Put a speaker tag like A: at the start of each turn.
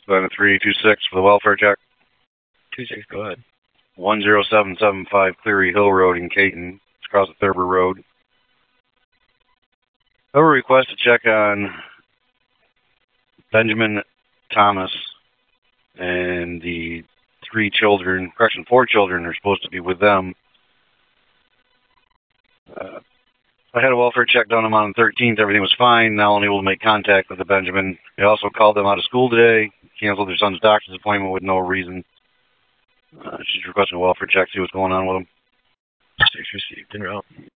A: Line 326 for the welfare check.
B: 26, go ahead.
A: 10775 Cleary Hill Road in Caton. It's across the Thurber Road. I have a request to check on Benjamin Thomas and the 4 children are supposed to be with them. I had a welfare check done on them on the 13th. Everything was fine. Now unable to make contact with the Benjamin. They also called them out of school today. Canceled their son's doctor's appointment with no reason. She's requesting a welfare check, see what's going on with them.
B: 6 received en route.